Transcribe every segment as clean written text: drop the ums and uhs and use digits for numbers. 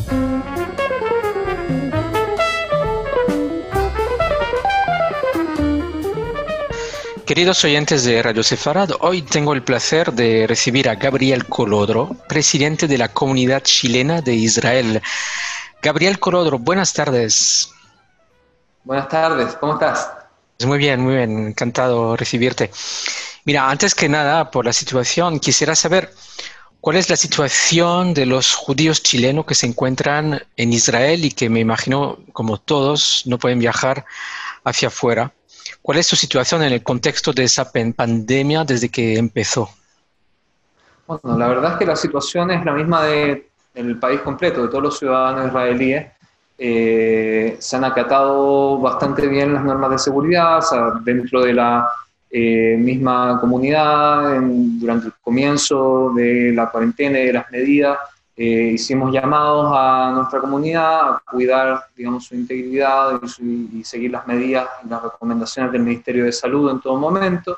Queridos oyentes de Radio Sefarad, hoy tengo el placer de recibir a Gabriel Colodro, presidente de la Comunidad Chilena de Israel. Gabriel Colodro, buenas tardes. Buenas tardes, ¿cómo estás? Muy bien, encantado de recibirte. Mira, antes que nada, por la situación, quisiera saber cuál es la situación de los judíos chilenos que se encuentran en Israel y que me imagino, como todos, no pueden viajar hacia afuera. ¿Cuál es su situación en el contexto de esa pandemia desde que empezó? Bueno, la verdad es que la situación es la misma del país completo, de todos los ciudadanos israelíes. Se han acatado bastante bien las normas de seguridad, o sea, dentro de la misma comunidad, durante el comienzo de la cuarentena y de las medidas, hicimos llamados a nuestra comunidad a cuidar, digamos, su integridad y seguir las medidas y las recomendaciones del Ministerio de Salud en todo momento.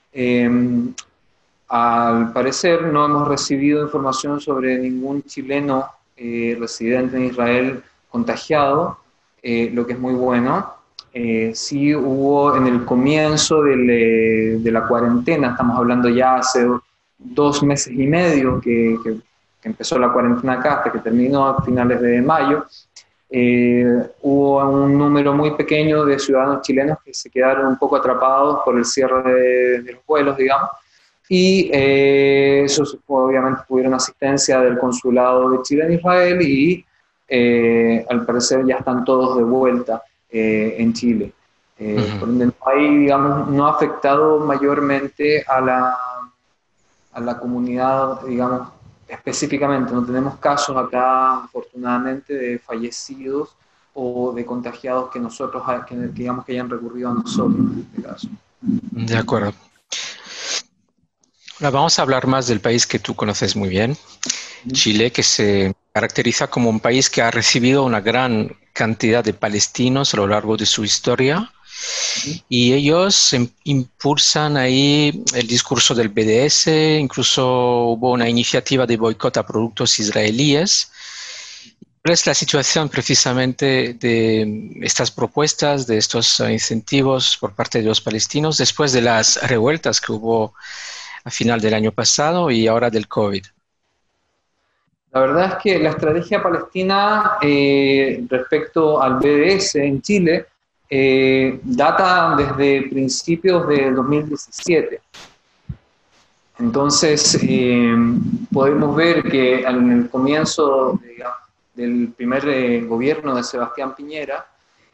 Al parecer no hemos recibido información sobre ningún chileno residente en Israel contagiado, lo que es muy bueno. Sí hubo en el comienzo de la cuarentena, estamos hablando ya hace 2 meses y medio que empezó la cuarentena acá hasta que terminó a finales de mayo, hubo un número muy pequeño de ciudadanos chilenos que se quedaron un poco atrapados por el cierre de los vuelos, digamos, y esos obviamente tuvieron asistencia del consulado de Chile en Israel y al parecer ya están todos de vuelta en Chile. Por ende, digamos, no ha afectado mayormente a la comunidad, digamos, específicamente. No tenemos casos acá, afortunadamente, de fallecidos o de contagiados que nosotros, digamos, que hayan recurrido a nosotros en este caso. De acuerdo. Ahora vamos a hablar más del país que tú conoces muy bien, Chile, que se caracteriza como un país que ha recibido una gran cantidad de palestinos a lo largo de su historia. Y ellos impulsan ahí el discurso del BDS, incluso hubo una iniciativa de boicot a productos israelíes. ¿Cuál es la situación precisamente de estas propuestas, de estos incentivos por parte de los palestinos después de las revueltas que hubo a final del año pasado y ahora del COVID? La verdad es que la estrategia palestina respecto al BDS en Chile data desde principios de 2017. Entonces, podemos ver que en el comienzo del primer gobierno de Sebastián Piñera,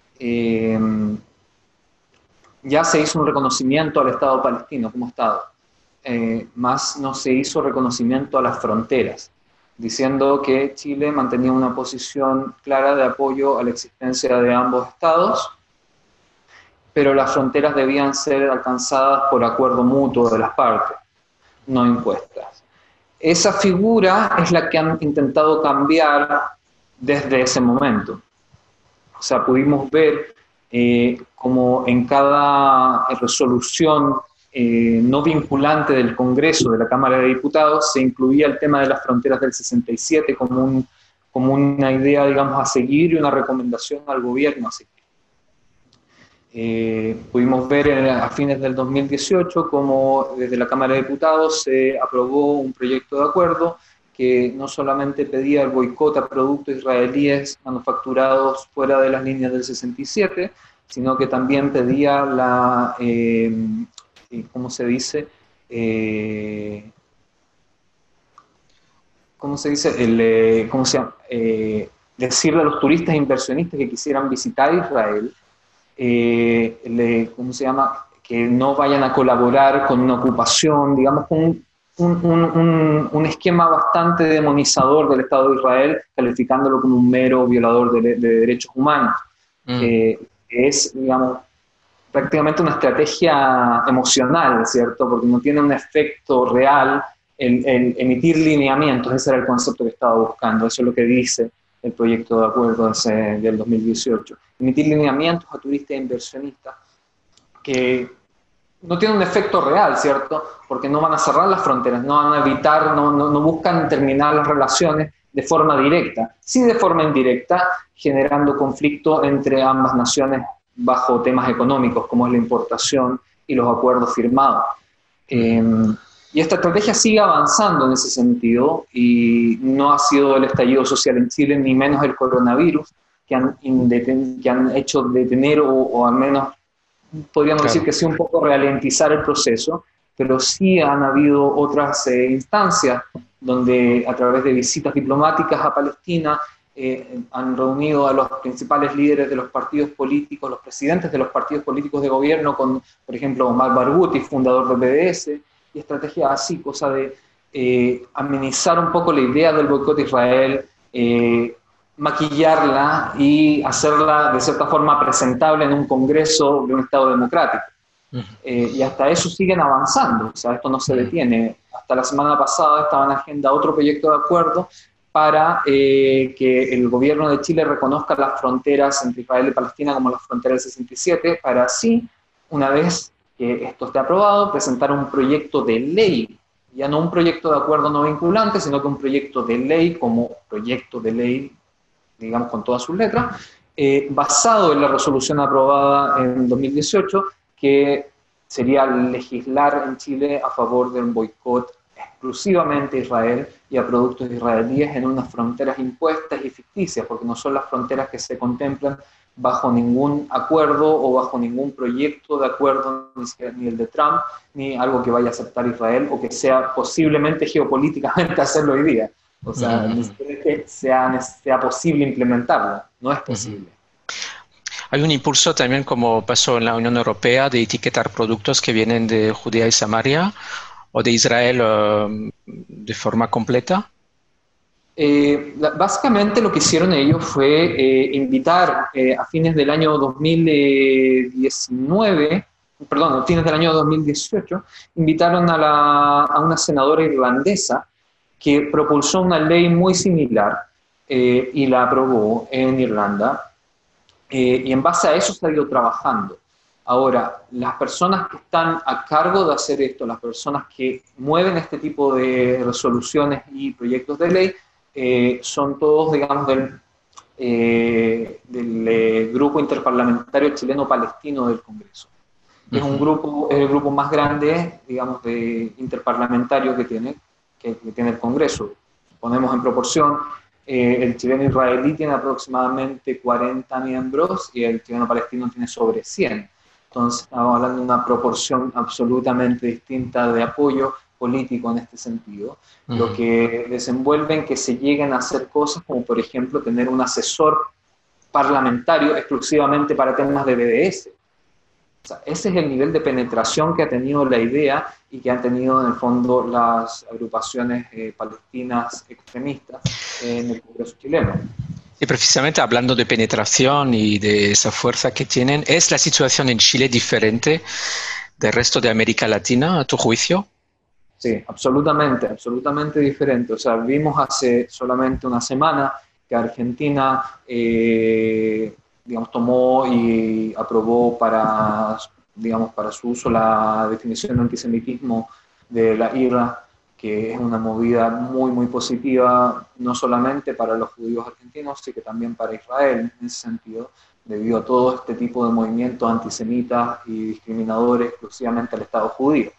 ya se hizo un reconocimiento al Estado palestino como Estado, más no se hizo reconocimiento a las fronteras, diciendo que Chile mantenía una posición clara de apoyo a la existencia de ambos estados, pero las fronteras debían ser alcanzadas por acuerdo mutuo de las partes, no impuestas. Esa figura es la que han intentado cambiar desde ese momento. O sea, pudimos ver como en cada resolución no vinculante del Congreso, de la Cámara de Diputados, se incluía el tema de las fronteras del 67 como una idea, digamos, a seguir y una recomendación al gobierno a seguir. Pudimos ver a fines del 2018 como desde la Cámara de Diputados se aprobó un proyecto de acuerdo que no solamente pedía el boicot a productos israelíes manufacturados fuera de las líneas del 67, sino que también pedía la, ¿cómo se dice? ¿Cómo se dice? ¿Cómo se llama? Decirle a los turistas e inversionistas que quisieran visitar Israel, ¿cómo se llama? Que no vayan a colaborar con una ocupación, digamos, con un esquema bastante demonizador del Estado de Israel, calificándolo como un mero violador de derechos humanos. Es, digamos, prácticamente una estrategia emocional, ¿cierto? Porque no tiene un efecto real en emitir lineamientos. Ese era el concepto que estaba buscando, eso es lo que dice el proyecto de acuerdo del 2018. Emitir lineamientos a turistas e inversionistas que no tienen un efecto real, ¿cierto? Porque no van a cerrar las fronteras, no van a evitar, no buscan terminar las relaciones, de forma directa, sí de forma indirecta, generando conflicto entre ambas naciones bajo temas económicos, como es la importación y los acuerdos firmados. Y esta estrategia sigue avanzando en ese sentido, y no ha sido el estallido social en Chile, ni menos el coronavirus, que han hecho detener o al menos podríamos decir que sí un poco ralentizar el proceso, pero sí han habido otras instancias donde a través de visitas diplomáticas a Palestina han reunido a los principales líderes de los partidos políticos, los presidentes de los partidos políticos de gobierno, con, por ejemplo, Omar Barghouti, fundador del BDS, y estrategias así, cosa de amenizar un poco la idea del boicot a Israel, maquillarla y hacerla de cierta forma presentable en un congreso de un Estado democrático. Y hasta eso siguen avanzando, o sea, esto no se detiene. Hasta la semana pasada estaba en agenda otro proyecto de acuerdo para que el gobierno de Chile reconozca las fronteras entre Israel y Palestina como las fronteras del 67, para así, una vez que esto esté aprobado, presentar un proyecto de ley, ya no un proyecto de acuerdo no vinculante, sino que un proyecto de ley como proyecto de ley, digamos con todas sus letras, basado en la resolución aprobada en 2018, que sería legislar en Chile a favor de un boicot exclusivamente a Israel y a productos israelíes en unas fronteras impuestas y ficticias, porque no son las fronteras que se contemplan bajo ningún acuerdo o bajo ningún proyecto de acuerdo, ni el de Trump, ni algo que vaya a aceptar Israel o que sea posiblemente geopolíticamente hacerlo hoy día. O sea, ni siquiera que sea posible implementarlo, no es posible. Hay un impulso también, como pasó en la Unión Europea, de etiquetar productos que vienen de Judea y Samaria o de Israel de forma completa. Básicamente lo que hicieron ellos fue invitar a fines del año 2019, perdón, a fines del año 2018, invitaron a una senadora irlandesa que propulsó una ley muy similar y la aprobó en Irlanda, y en base a eso se ha ido trabajando. Ahora, las personas que están a cargo de hacer esto, las personas que mueven este tipo de resoluciones y proyectos de ley, son todos, digamos, del grupo interparlamentario chileno-palestino del Congreso. Es un grupo, es el grupo más grande, digamos, de interparlamentario que tiene el Congreso. Ponemos en proporción, el chileno-israelí tiene aproximadamente 40 miembros y el chileno-palestino tiene sobre 100. Entonces estamos hablando de una proporción absolutamente distinta de apoyo político en este sentido, lo que desenvuelve en que se lleguen a hacer cosas como, por ejemplo, tener un asesor parlamentario exclusivamente para temas de BDS. O sea, ese es el nivel de penetración que ha tenido la idea y que han tenido en el fondo las agrupaciones palestinas extremistas en el Congreso chileno. Y precisamente hablando de penetración y de esa fuerza que tienen, ¿es la situación en Chile diferente del resto de América Latina, a tu juicio? Sí, absolutamente, absolutamente diferente. O sea, vimos hace solamente una semana que Argentina, digamos, tomó y aprobó para su uso la definición de antisemitismo de la IRA, que es una movida muy, muy positiva, no solamente para los judíos argentinos, sino que también para Israel, en ese sentido, debido a todo este tipo de movimientos antisemitas y discriminadores exclusivamente al Estado judío.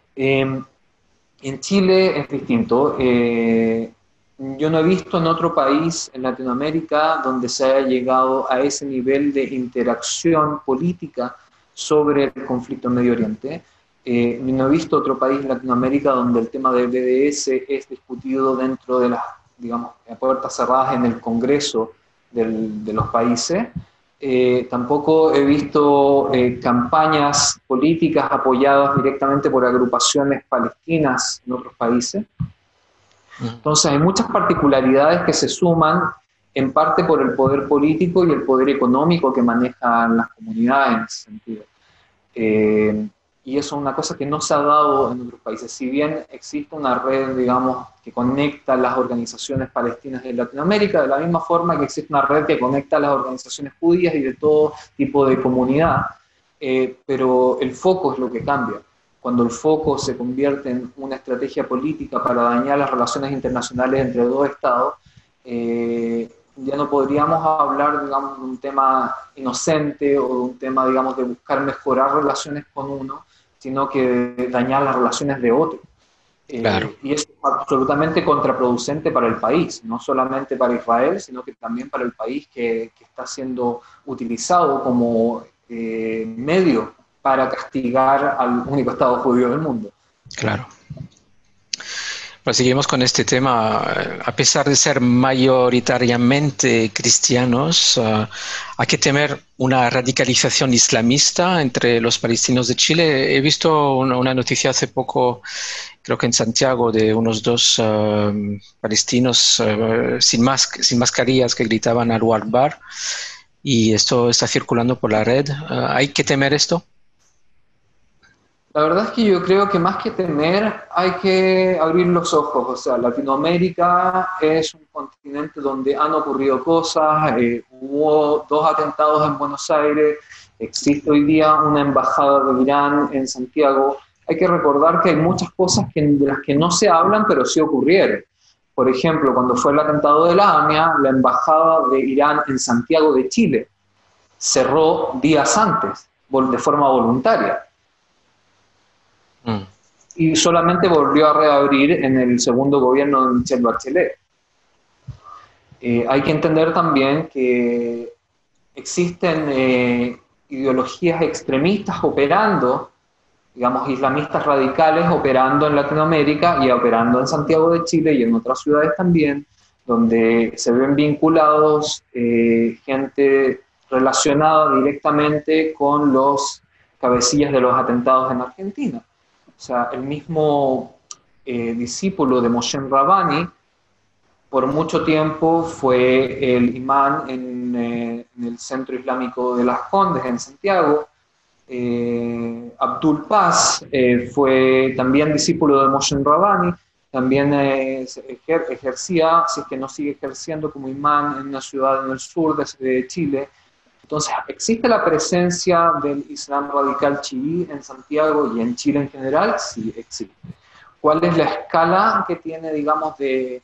En Chile es distinto. Yo no he visto en otro país en Latinoamérica donde se haya llegado a ese nivel de interacción política sobre el conflicto en Medio Oriente. No he visto otro país en Latinoamérica donde el tema del BDS es discutido dentro de las, digamos, puertas cerradas en el Congreso de los países. Tampoco he visto campañas políticas apoyadas directamente por agrupaciones palestinas en otros países. Entonces hay muchas particularidades que se suman en parte por el poder político y el poder económico que manejan las comunidades en ese sentido. Y eso es una cosa que no se ha dado en otros países. Si bien existe una red, digamos, que conecta las organizaciones palestinas de Latinoamérica, de la misma forma que existe una red que conecta las organizaciones judías y de todo tipo de comunidad, pero el foco es lo que cambia. Cuando el foco se convierte en una estrategia política para dañar las relaciones internacionales entre dos estados, ya no podríamos hablar, digamos, de un tema inocente o de un tema, digamos, de buscar mejorar relaciones con uno, sino que de dañar las relaciones de otro. Claro. Y es absolutamente contraproducente para el país, no solamente para Israel, sino que también para el país que está siendo utilizado como medio para castigar al único Estado judío del mundo. Claro. Pues seguimos con este tema. A pesar de ser mayoritariamente cristianos, hay que temer una radicalización islamista entre los palestinos de Chile. He visto una noticia hace poco, creo que en Santiago, de unos dos palestinos sin mascarillas que gritaban Allahu Akbar, y esto está circulando por la red. ¿Hay que temer esto? La verdad es que yo creo que más que temer hay que abrir los ojos. O sea, Latinoamérica es un continente donde han ocurrido cosas, hubo 2 atentados en Buenos Aires, existe hoy día una embajada de Irán en Santiago. Hay que recordar que hay muchas cosas de las que no se hablan, pero sí ocurrieron. Por ejemplo, cuando fue el atentado de la AMIA, la embajada de Irán en Santiago de Chile cerró días antes, de forma voluntaria. Y solamente volvió a reabrir en el segundo gobierno de Michelle Bachelet. Hay que entender también que existen ideologías extremistas operando, digamos, islamistas radicales operando en Latinoamérica y operando en Santiago de Chile y en otras ciudades también, donde se ven vinculados gente relacionada directamente con los cabecillas de los atentados en Argentina. O sea, el mismo discípulo de Moshe Rabbani, por mucho tiempo fue el imán en el Centro Islámico de Las Condes, en Santiago. Abdul Paz fue también discípulo de Moshe Rabbani, también ejercía, si es que no sigue ejerciendo, como imán en una ciudad en el sur de Chile. Entonces, ¿existe la presencia del Islam radical chií en Santiago y en Chile en general? Sí, existe. ¿Cuál es la escala que tiene, digamos, de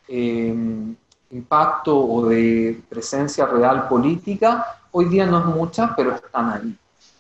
impacto o de presencia real política? Hoy día no es mucha, pero están ahí.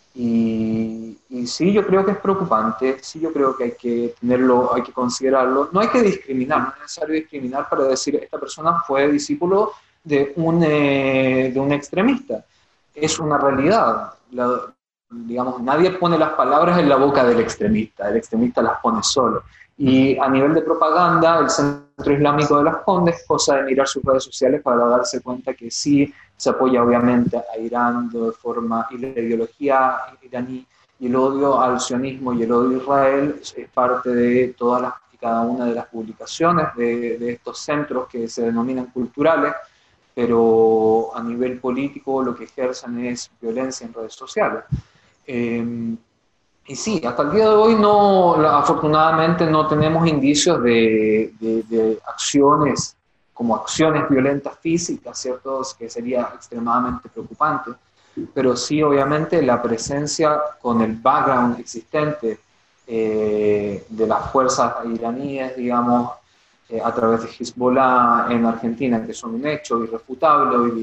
Y sí, yo creo que es preocupante, sí, yo creo que hay que tenerlo, hay que considerarlo. No hay que discriminar, no es necesario discriminar para decir esta persona fue discípulo de un extremista. Es una realidad. Digamos, nadie pone las palabras en la boca del extremista las pone solo. Y a nivel de propaganda, el Centro Islámico de Las Condes, cosa de mirar sus redes sociales para darse cuenta que sí se apoya obviamente a Irán de forma, y la ideología iraní y el odio al sionismo y el odio a Israel es parte de todas y cada una de las publicaciones de estos centros que se denominan culturales, pero a nivel político lo que ejercen es violencia en redes sociales. Y sí, hasta el día de hoy afortunadamente no tenemos indicios de acciones como acciones violentas físicas, ¿cierto? Que sería extremadamente preocupante, pero sí obviamente la presencia con el background existente de las fuerzas iraníes, digamos, a través de Hezbollah en Argentina, que son un hecho irrefutable hoy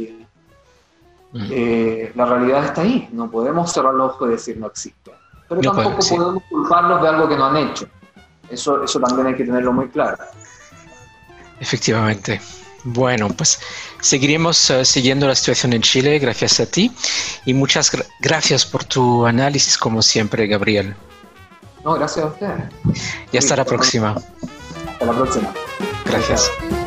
día. La realidad está ahí, no podemos cerrar los ojos y decir no existe. Pero no tampoco podemos culparlos de algo que no han hecho. Eso también hay que tenerlo muy claro. Efectivamente. Bueno, pues seguiremos siguiendo la situación en Chile, gracias a ti. Y muchas gracias por tu análisis, como siempre, Gabriel. No, gracias a ustedes. Y hasta la próxima. Hasta la próxima. Gracias.